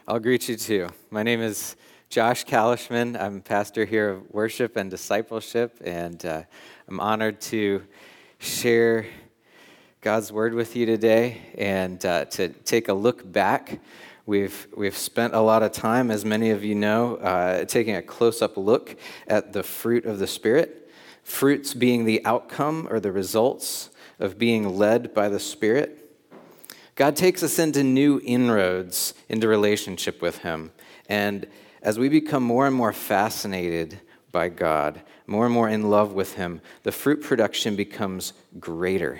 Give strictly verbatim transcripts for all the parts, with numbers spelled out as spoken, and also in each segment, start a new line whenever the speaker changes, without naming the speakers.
I'll greet you too. My name is Josh Kalishman. I'm pastor here of worship and discipleship, and uh, I'm honored to share God's word with you today and uh, to take a look back. We've we've spent a lot of time, as many of you know, uh, taking a close-up look at the fruit of the Spirit. Fruits being the outcome or the results of being led by the Spirit. God takes us into new inroads into relationship with Him. And as we become more and more fascinated by God, more and more in love with Him, the fruit production becomes greater.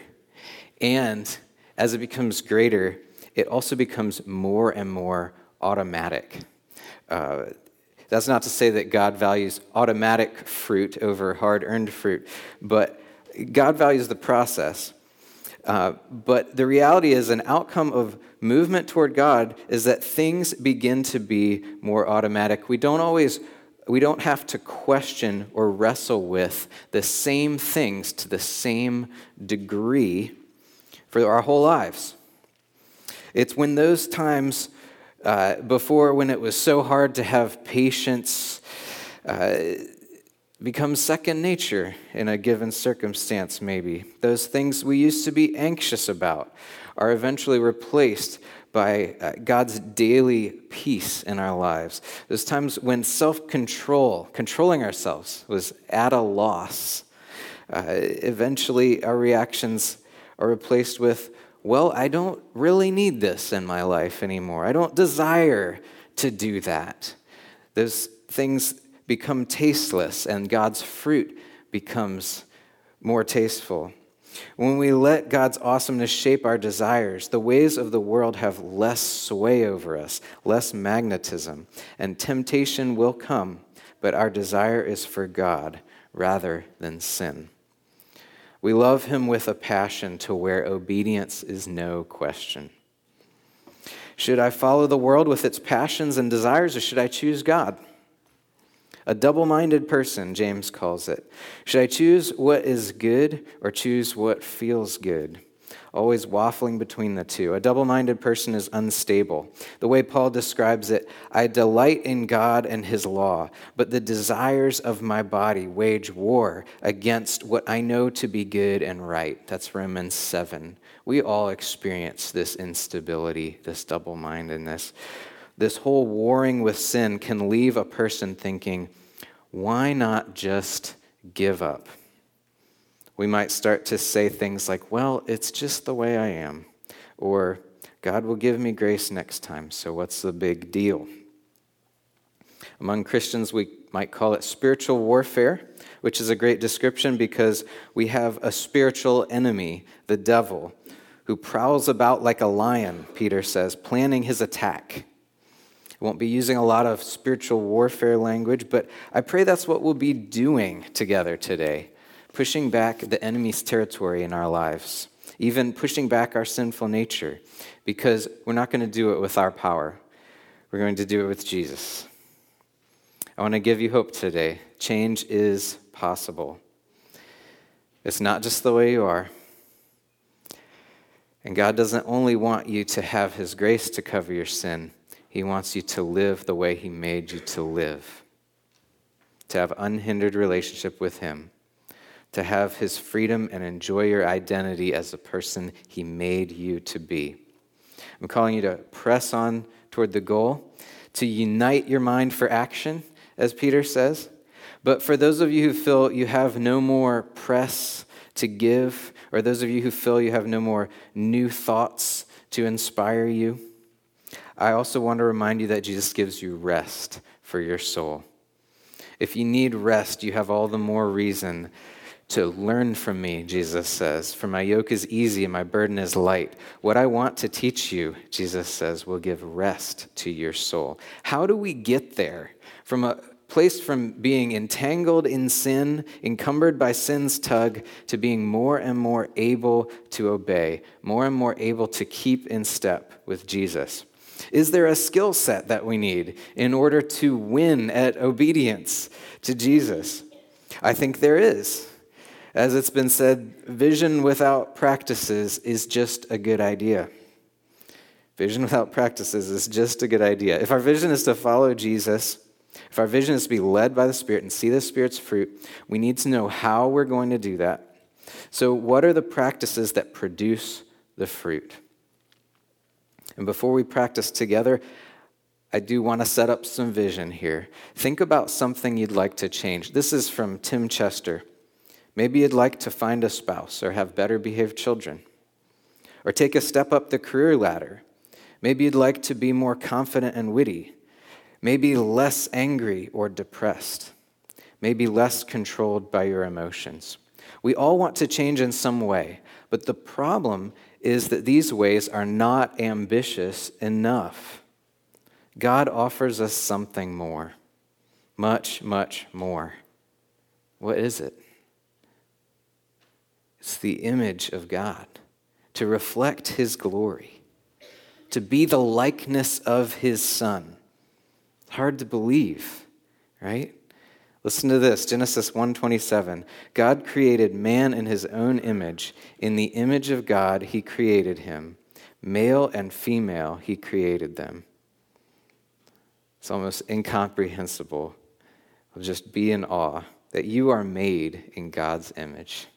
And as it becomes greater, it also becomes more and more automatic. Uh, that's not to say that God values automatic fruit over hard-earned fruit, but God values the process. Uh, but the reality is an outcome of movement toward God is that things begin to be more automatic. We don't always, we don't have to question or wrestle with the same things to the same degree for our whole lives. It's when those times uh, before, when it was so hard to have patience, uh, becomes second nature in a given circumstance, maybe. Those things we used to be anxious about are eventually replaced by uh, God's daily peace in our lives. Those times when self-control, controlling ourselves, was at a loss, uh, eventually our reactions are replaced with, well, I don't really need this in my life anymore. I don't desire to do that. Those things become tasteless, and God's fruit becomes more tasteful. When we let God's awesomeness shape our desires, the ways of the world have less sway over us, less magnetism, and temptation will come, but our desire is for God rather than sin. We love Him with a passion to where obedience is no question. Should I follow the world with its passions and desires, or should I choose God? A double-minded person, James calls it. Should I choose what is good or choose what feels good? Always waffling between the two. A double-minded person is unstable. The way Paul describes it, I delight in God and His law, but the desires of my body wage war against what I know to be good and right. That's Romans seven. We all experience this instability, this double-mindedness. This whole warring with sin can leave a person thinking, why not just give up? We might start to say things like, well, it's just the way I am, or God will give me grace next time, so what's the big deal? Among Christians, we might call it spiritual warfare, which is a great description because we have a spiritual enemy, the devil, who prowls about like a lion, Peter says, planning his attack. I won't be using a lot of spiritual warfare language, but I pray that's what we'll be doing together today, pushing back the enemy's territory in our lives, even pushing back our sinful nature, because we're not going to do it with our power. We're going to do it with Jesus. I want to give you hope today. Change is possible. It's not just the way you are. And God doesn't only want you to have His grace to cover your sin. He wants you to live the way He made you to live, to have unhindered relationship with Him, to have His freedom and enjoy your identity as the person He made you to be. I'm calling you to press on toward the goal, to unite your mind for action, as Peter says. But for those of you who feel you have no more press to give, or those of you who feel you have no more new thoughts to inspire you, I also want to remind you that Jesus gives you rest for your soul. If you need rest, you have all the more reason to learn from me, Jesus says. For my yoke is easy and my burden is light. What I want to teach you, Jesus says, will give rest to your soul. How do we get there? From a place from being entangled in sin, encumbered by sin's tug, to being more and more able to obey, more and more able to keep in step with Jesus. Is there a skill set that we need in order to win at obedience to Jesus? I think there is. As it's been said, vision without practices is just a good idea. Vision without practices is just a good idea. If our vision is to follow Jesus, if our vision is to be led by the Spirit and see the Spirit's fruit, we need to know how we're going to do that. So what are the practices that produce the fruit? And before we practice together, I do want to set up some vision here. Think about something you'd like to change. This is from Tim Chester. Maybe you'd like to find a spouse or have better behaved children, or take a step up the career ladder. Maybe you'd like to be more confident and witty, maybe less angry or depressed, maybe less controlled by your emotions. We all want to change in some way, but the problem is that these ways are not ambitious enough. God offers us something more, much, much more. What is it? It's the image of God, to reflect his glory, to be the likeness of his Son. Hard to believe, right? Listen to this, Genesis one twenty-seven. God created man in his own image. In the image of God, he created him. Male and female, he created them. It's almost incomprehensible. I'll just be in awe that you are made in God's image.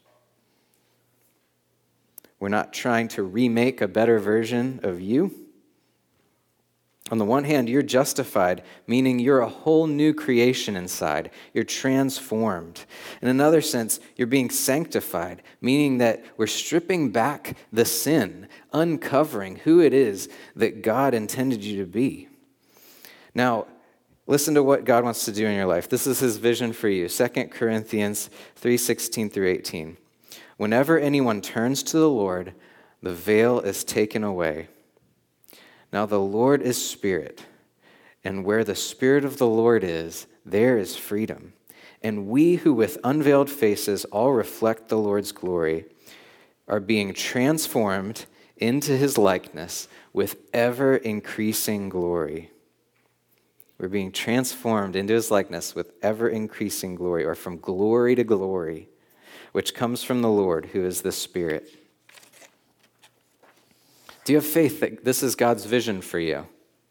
We're not trying to remake a better version of you. On the one hand, you're justified, meaning you're a whole new creation inside. You're transformed. In another sense, you're being sanctified, meaning that we're stripping back the sin, uncovering who it is that God intended you to be. Now, listen to what God wants to do in your life. This is his vision for you. Second Corinthians three sixteen through eighteen. Whenever anyone turns to the Lord, the veil is taken away. Now the Lord is Spirit, and where the Spirit of the Lord is, there is freedom. And we who with unveiled faces all reflect the Lord's glory are being transformed into his likeness with ever-increasing glory. We're being transformed into his likeness with ever-increasing glory, or from glory to glory, which comes from the Lord, who is the Spirit. Do you have faith that this is God's vision for you?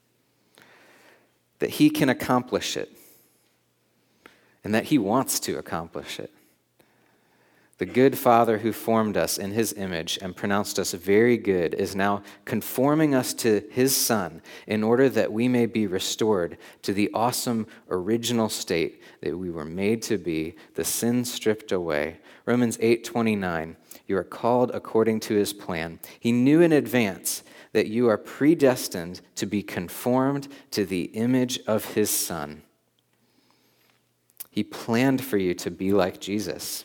That he can accomplish it, and that he wants to accomplish it? The good Father who formed us in his image and pronounced us very good is now conforming us to his Son in order that we may be restored to the awesome original state that we were made to be, the sin stripped away. Romans eight twenty-nine, you are called according to his plan. He knew in advance that you are predestined to be conformed to the image of his Son. He planned for you to be like Jesus.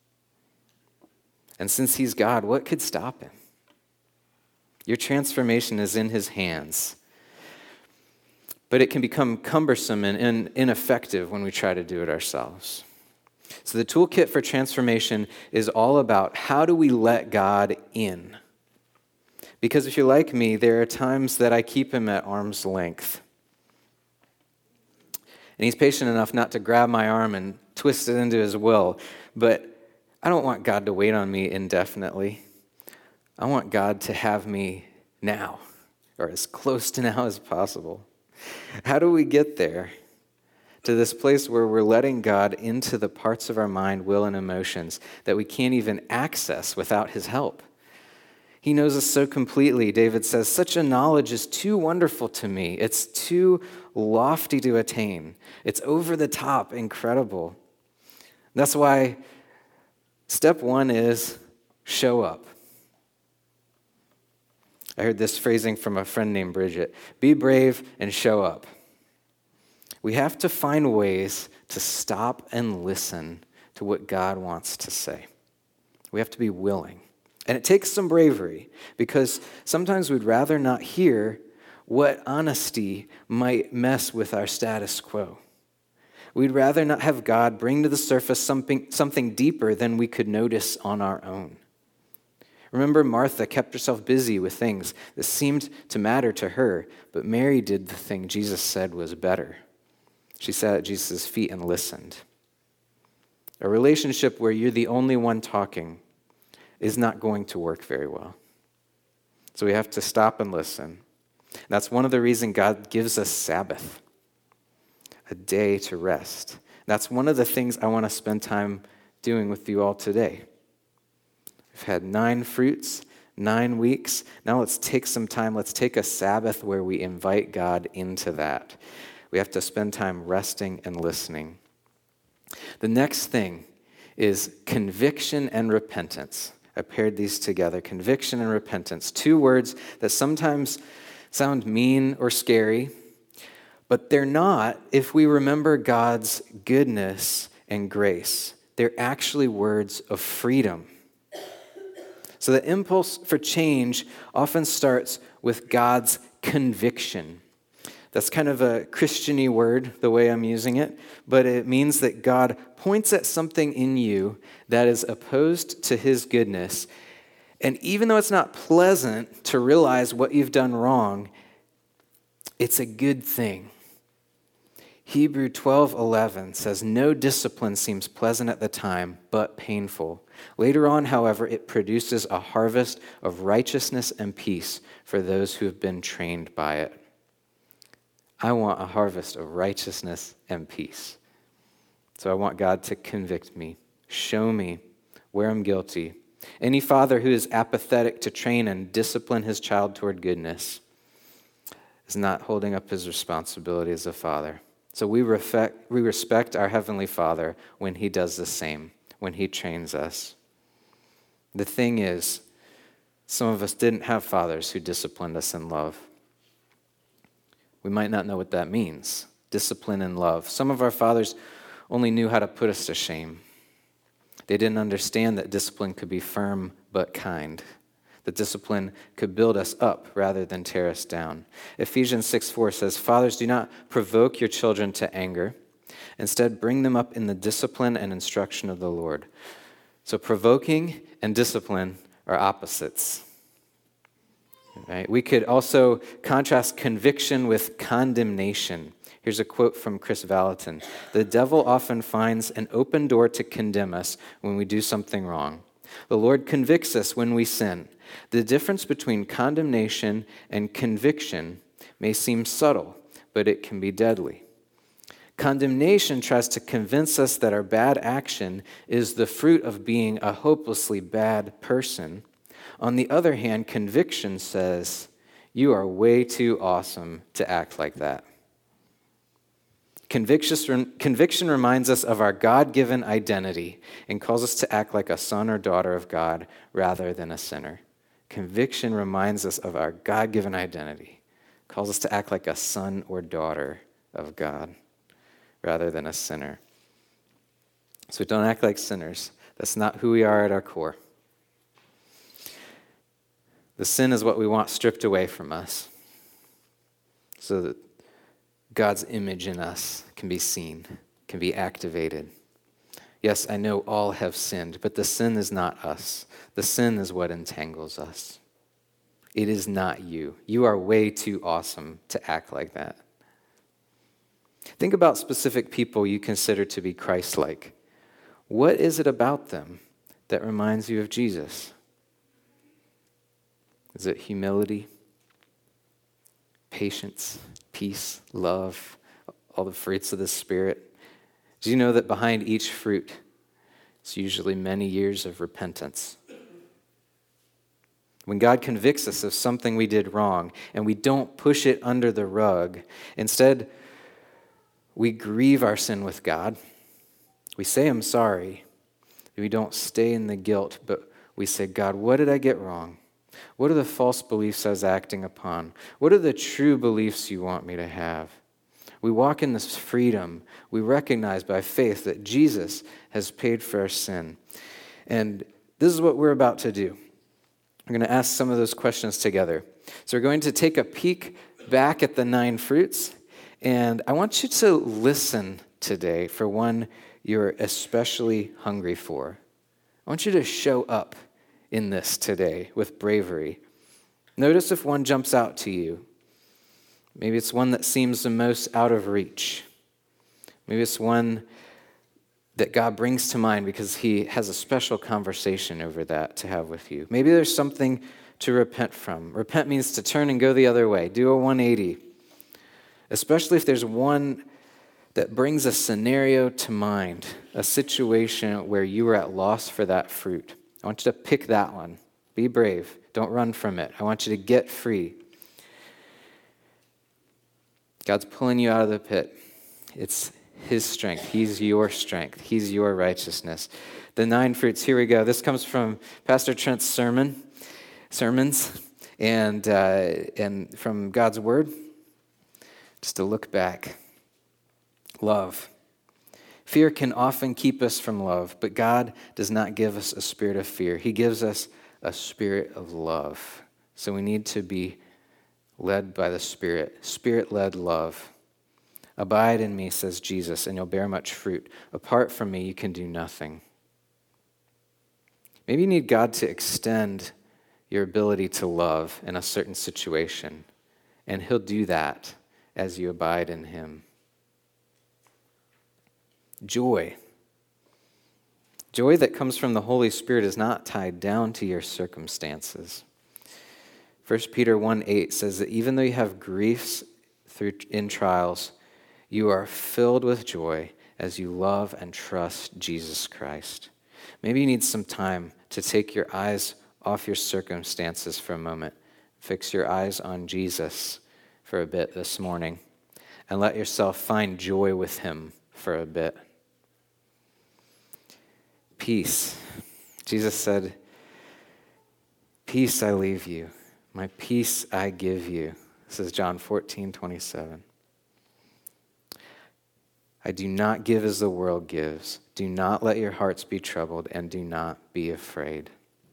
And since he's God, what could stop him? Your transformation is in his hands. But it can become cumbersome and ineffective when we try to do it ourselves. So the toolkit for transformation is all about how do we let God in? Because if you're like me, there are times that I keep him at arm's length. And he's patient enough not to grab my arm and twist it into his will. But I don't want God to wait on me indefinitely. I want God to have me now, or as close to now as possible. How do we get there? To this place where we're letting God into the parts of our mind, will, and emotions that we can't even access without his help. He knows us so completely. David says, such a knowledge is too wonderful to me. It's too lofty to attain. It's over the top, incredible. That's why step one is show up. I heard this phrasing from a friend named Bridget. Be brave and show up. We have to find ways to stop and listen to what God wants to say. We have to be willing. And it takes some bravery, because sometimes we'd rather not hear what honesty might mess with our status quo. We'd rather not have God bring to the surface something, something deeper than we could notice on our own. Remember, Martha kept herself busy with things that seemed to matter to her, but Mary did the thing Jesus said was better. She sat at Jesus' feet and listened. A relationship where you're the only one talking is not going to work very well. So we have to stop and listen. That's one of the reasons God gives us Sabbath, a day to rest. That's one of the things I want to spend time doing with you all today. We've had nine fruits, nine weeks. Now let's take some time. Let's take a Sabbath where we invite God into that. We have to spend time resting and listening. The next thing is conviction and repentance. I paired these together, conviction and repentance. Two words that sometimes sound mean or scary, but they're not if we remember God's goodness and grace. They're actually words of freedom. So the impulse for change often starts with God's conviction. That's kind of a Christian-y word, the way I'm using it, but it means that God points at something in you that is opposed to his goodness. And even though it's not pleasant to realize what you've done wrong, it's a good thing. Hebrews twelve eleven says, "No discipline seems pleasant at the time, but painful. Later on, however, it produces a harvest of righteousness and peace for those who have been trained by it." I want a harvest of righteousness and peace. So I want God to convict me, show me where I'm guilty. Any father who is apathetic to train and discipline his child toward goodness is not holding up his responsibility as a father. So we respect, we respect our Heavenly Father when he does the same, when he trains us. The thing is, some of us didn't have fathers who disciplined us in love. We might not know what that means, discipline and love. Some of our fathers only knew how to put us to shame. They didn't understand that discipline could be firm but kind, that discipline could build us up rather than tear us down. Ephesians six four says, "Fathers, do not provoke your children to anger. Instead, bring them up in the discipline and instruction of the Lord." So provoking and discipline are opposites. Right? We could also contrast conviction with condemnation. Here's a quote from Chris Valentin. "The devil often finds an open door to condemn us when we do something wrong. The Lord convicts us when we sin. The difference between condemnation and conviction may seem subtle, but it can be deadly. Condemnation tries to convince us that our bad action is the fruit of being a hopelessly bad person. On the other hand, conviction says, you are way too awesome to act like that." Conviction, conviction reminds us of our God-given identity and calls us to act like a son or daughter of God rather than a sinner. Conviction reminds us of our God-given identity, calls us to act like a son or daughter of God rather than a sinner. So don't act like sinners. That's not who we are at our core. The sin is what we want stripped away from us so that God's image in us can be seen, can be activated. Yes, I know all have sinned, but the sin is not us. The sin is what entangles us. It is not you. You are way too awesome to act like that. Think about specific people you consider to be Christ-like. What is it about them that reminds you of Jesus? Is it humility, patience, peace, love, all the fruits of the Spirit? Do you know that behind each fruit is usually many years of repentance? When God convicts us of something we did wrong and we don't push it under the rug, instead we grieve our sin with God. We say, "I'm sorry." We don't stay in the guilt, but we say, "God, what did I get wrong? What are the false beliefs I was acting upon? What are the true beliefs you want me to have?" We walk in this freedom. We recognize by faith that Jesus has paid for our sin. And this is what we're about to do. We're going to ask some of those questions together. So we're going to take a peek back at the nine fruits. And I want you to listen today for one you're especially hungry for. I want you to show up in this today with bravery. Notice if one jumps out to you. Maybe it's one that seems the most out of reach. Maybe it's one that God brings to mind because he has a special conversation over that to have with you. Maybe there's something to repent from. Repent means to turn and go the other way, do a one eighty, especially if there's one that brings a scenario to mind, a situation where you were at loss for that fruit. I want you to pick that one. Be brave. Don't run from it. I want you to get free. God's pulling you out of the pit. It's His strength. He's your strength. He's your righteousness. The nine fruits, here we go. This comes from Pastor Trent's sermon, sermons, and, uh, and from God's Word. Just to look back. Love. Fear can often keep us from love, but God does not give us a spirit of fear. He gives us a spirit of love. So we need to be led by the Spirit, Spirit-led love. Abide in me, says Jesus, and you'll bear much fruit. Apart from me, you can do nothing. Maybe you need God to extend your ability to love in a certain situation, and He'll do that as you abide in Him. Joy. Joy that comes from the Holy Spirit is not tied down to your circumstances. First Peter one eight says that even though you have griefs through in trials, you are filled with joy as you love and trust Jesus Christ. Maybe you need some time to take your eyes off your circumstances for a moment. Fix your eyes on Jesus for a bit this morning and let yourself find joy with Him for a bit. Peace. Jesus said, peace I leave you. My peace I give you. This is John fourteen twenty-seven. I do not give as the world gives. Do not let your hearts be troubled, and do not be afraid.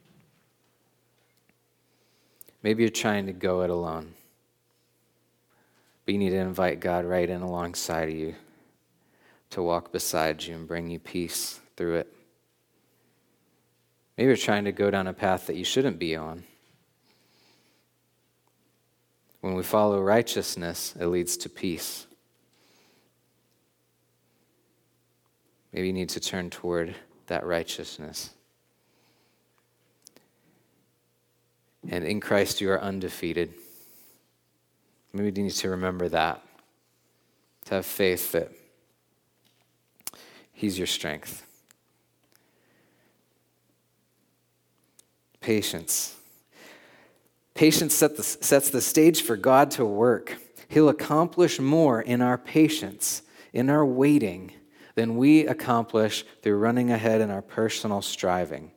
Maybe you're trying to go it alone, but you need to invite God right in alongside of you to walk beside you and bring you peace through it. Maybe you're trying to go down a path that you shouldn't be on. When we follow righteousness, it leads to peace. Maybe you need to turn toward that righteousness. And in Christ you are undefeated. Maybe you need to remember that. To have faith that He's your strength. Patience. Patience set the, sets the stage for God to work. He'll accomplish more in our patience, in our waiting, than we accomplish through running ahead in our personal striving.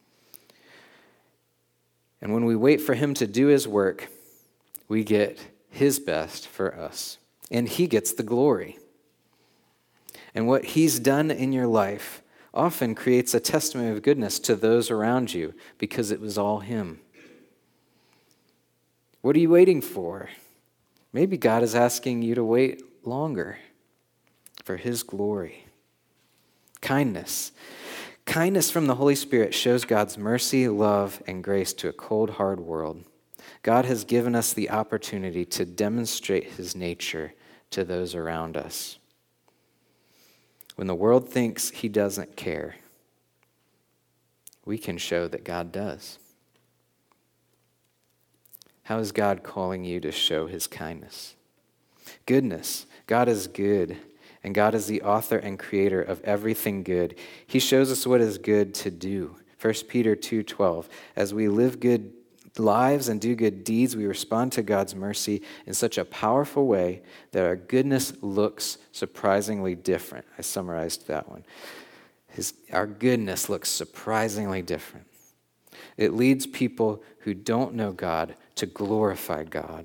And when we wait for Him to do His work, we get His best for us. And He gets the glory. And what He's done in your life often creates a testimony of goodness to those around you because it was all Him. What are you waiting for? Maybe God is asking you to wait longer for His glory. Kindness. Kindness from the Holy Spirit shows God's mercy, love, and grace to a cold, hard world. God has given us the opportunity to demonstrate His nature to those around us. When the world thinks He doesn't care, we can show that God does. How is God calling you to show His kindness? Goodness. God is good, and God is the author and creator of everything good. He shows us what is good to do. First Peter two twelve. As we live good lives and do good deeds, we respond to God's mercy in such a powerful way that our goodness looks surprisingly different. I summarized that one. His, our goodness looks surprisingly different. It leads people who don't know God to glorify God.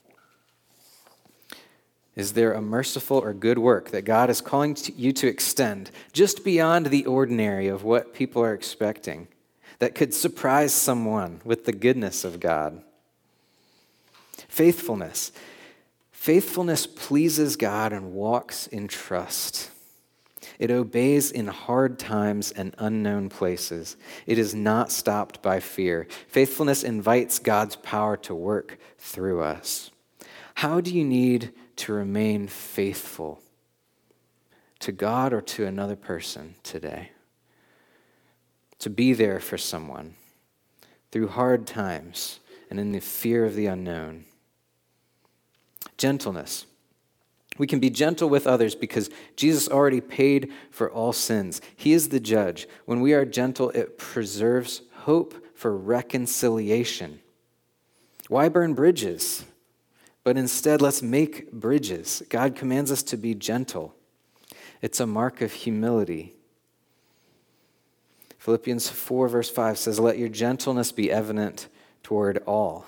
Is there a merciful or good work that God is calling to you to extend just beyond the ordinary of what people are expecting that could surprise someone with the goodness of God? Faithfulness. Faithfulness pleases God and walks in trust. It obeys in hard times and unknown places. It is not stopped by fear. Faithfulness invites God's power to work through us. How do you need to remain faithful to God or to another person today? To be there for someone through hard times, and in the fear of the unknown. Gentleness. We can be gentle with others because Jesus already paid for all sins. He is the judge. When we are gentle, it preserves hope for reconciliation. Why burn bridges? But instead, let's make bridges. God commands us to be gentle. It's a mark of humility. Philippians four, verse five says, "Let your gentleness be evident toward all."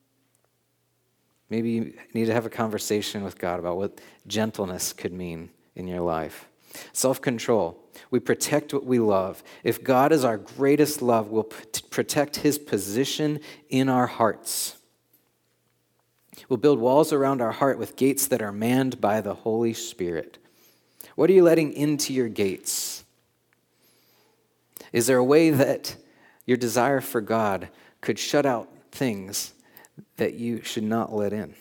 Maybe you need to have a conversation with God about what gentleness could mean in your life. Self-control. We protect what we love. If God is our greatest love, we'll p- protect his position in our hearts. We'll build walls around our heart with gates that are manned by the Holy Spirit. What are you letting into your gates? Is there a way that your desire for God could shut out things that you should not let in?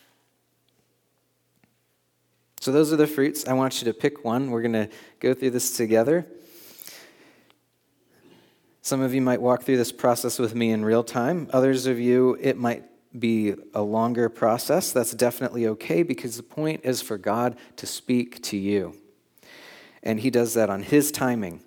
So those are the fruits. I want you to pick one. We're going to go through this together. Some of you might walk through this process with me in real time. Others of you, it might be a longer process. That's definitely okay because the point is for God to speak to you. And he does that on his timing.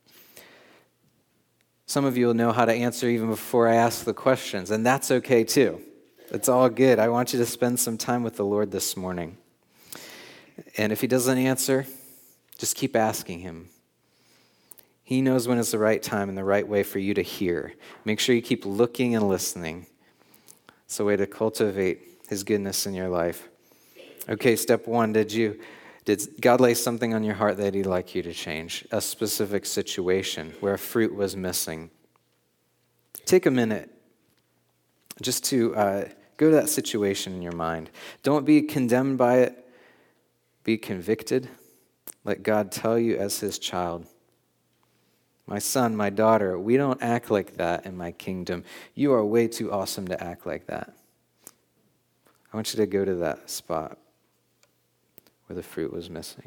Some of you will know how to answer even before I ask the questions, and that's okay too. It's all good. I want you to spend some time with the Lord this morning. And if he doesn't answer, just keep asking him. He knows when it's the right time and the right way for you to hear. Make sure you keep looking and listening. It's a way to cultivate his goodness in your life. Okay, step one, did you, did God lay something on your heart that he'd like you to change? A specific situation where a fruit was missing. Take a minute just to uh, go to that situation in your mind. Don't be condemned by it. Be convicted. Let God tell you as his child, my son, my daughter, we don't act like that in my kingdom. You are way too awesome to act like that. I want you to go to that spot where the fruit was missing.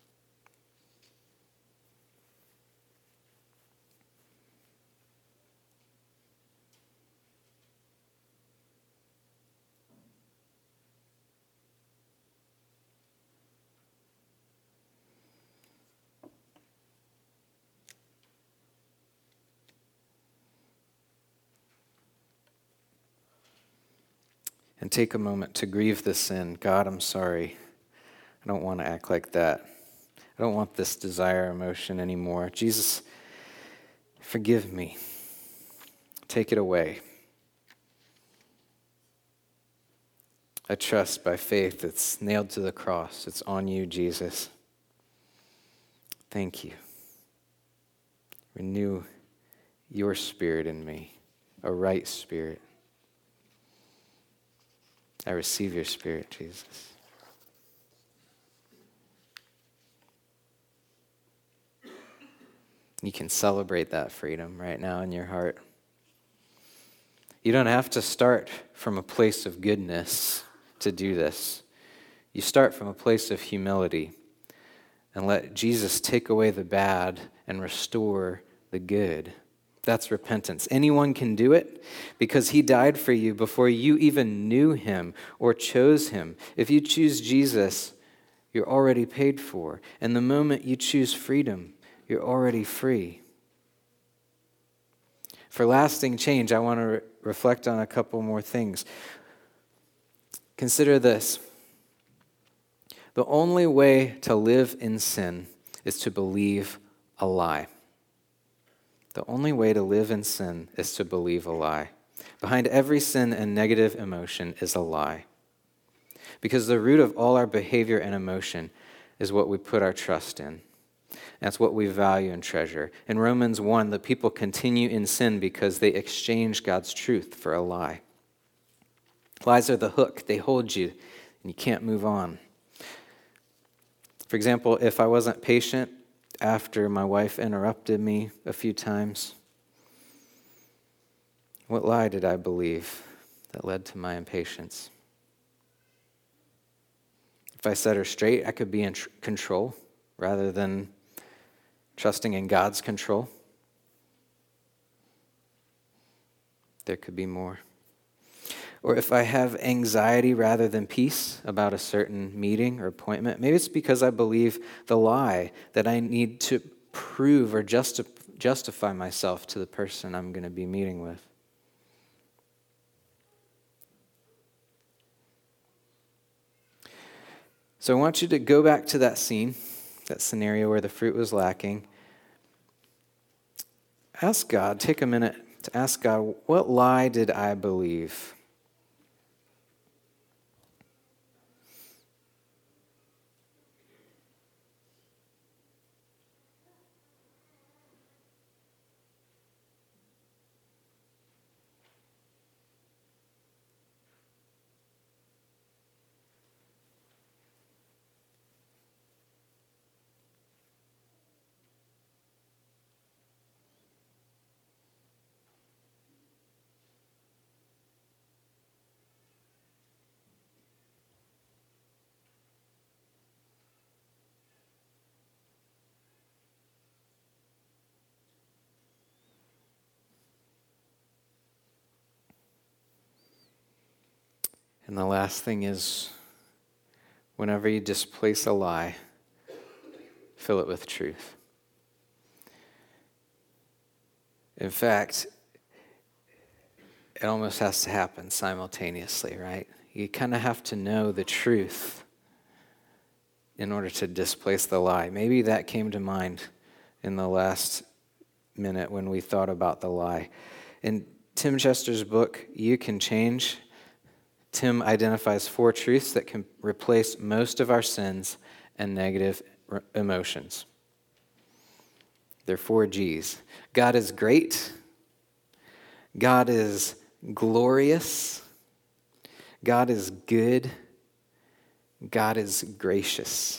And take a moment to grieve the sin. God, I'm sorry. I don't want to act like that. I don't want this desire emotion anymore. Jesus, forgive me. Take it away. I trust by faith it's nailed to the cross. It's on you, Jesus. Thank you. Renew your spirit in me, a right spirit. I receive your spirit, Jesus. You can celebrate that freedom right now in your heart. You don't have to start from a place of goodness to do this. You start from a place of humility and let Jesus take away the bad and restore the good. That's repentance. Anyone can do it because he died for you before you even knew him or chose him. If you choose Jesus, you're already paid for. And the moment you choose freedom, you're already free. For lasting change, I want to re- reflect on a couple more things. Consider this. The only way to live in sin is to believe a lie. The only way to live in sin is to believe a lie. Behind every sin and negative emotion is a lie. Because the root of all our behavior and emotion is what we put our trust in. That's what we value and treasure. In Romans one, the people continue in sin because they exchange God's truth for a lie. Lies are the hook. They hold you, and you can't move on. For example, if I wasn't patient after my wife interrupted me a few times, what lie did I believe that led to my impatience? If I set her straight, I could be in tr- control rather than trusting in God's control. There could be more. Or if I have anxiety rather than peace about a certain meeting or appointment, maybe it's because I believe the lie that I need to prove or justi- justify myself to the person I'm going to be meeting with. So I want you to go back to that scene, that scenario where the fruit was lacking. Ask God, take a minute to ask God, what lie did I believe? And the last thing is, whenever you displace a lie, fill it with truth. In fact, it almost has to happen simultaneously, right? You kind of have to know the truth in order to displace the lie. Maybe that came to mind in the last minute when we thought about the lie. In Tim Chester's book, You Can Change, Tim identifies four truths that can replace most of our sins and negative re- emotions. They're four G's. God is great. God is glorious. God is good. God is gracious.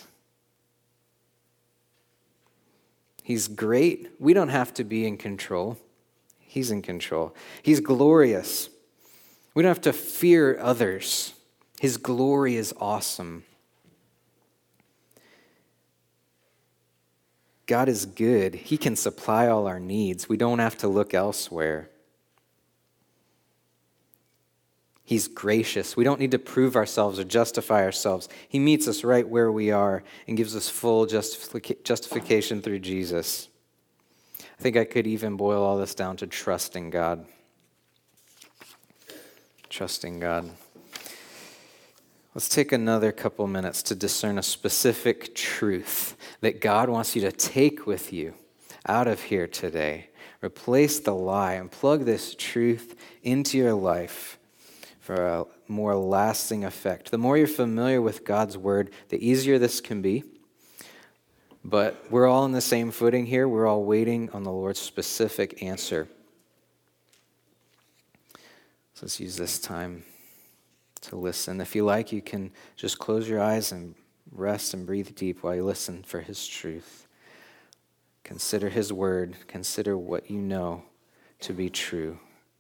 He's great. We don't have to be in control. He's in control. He's glorious. We don't have to fear others. His glory is awesome. God is good. He can supply all our needs. We don't have to look elsewhere. He's gracious. We don't need to prove ourselves or justify ourselves. He meets us right where we are and gives us full justific- justification through Jesus. I think I could even boil all this down to trusting God. Trusting God. Let's take another couple minutes to discern a specific truth that God wants you to take with you out of here today. Replace the lie and plug this truth into your life for a more lasting effect. The more you're familiar with God's word, the easier this can be. But we're all on the same footing here. We're all waiting on the Lord's specific answer. So let's use this time to listen. If you like, you can just close your eyes and rest and breathe deep while you listen for his truth. Consider his word. Consider what you know to be true.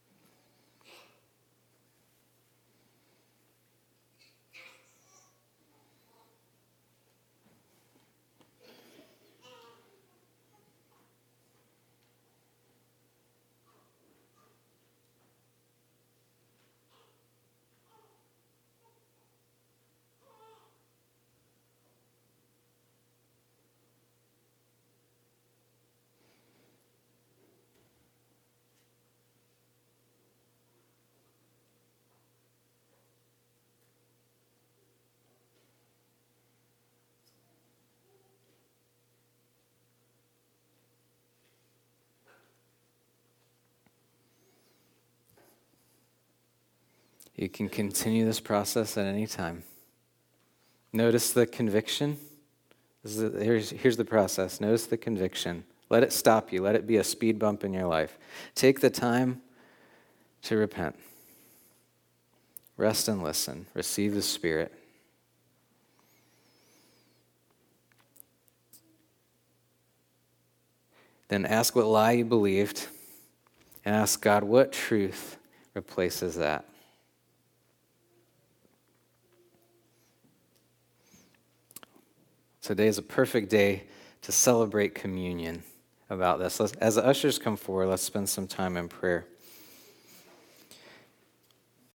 You can continue this process at any time. Notice the conviction. This is the, here's, here's the process. Notice the conviction. Let it stop you. Let it be a speed bump in your life. Take the time to repent. Rest and listen. Receive the Spirit. Then ask what lie you believed, and ask God what truth replaces that. Today is a perfect day to celebrate communion about this. Let's, as the ushers come forward, let's spend some time in prayer.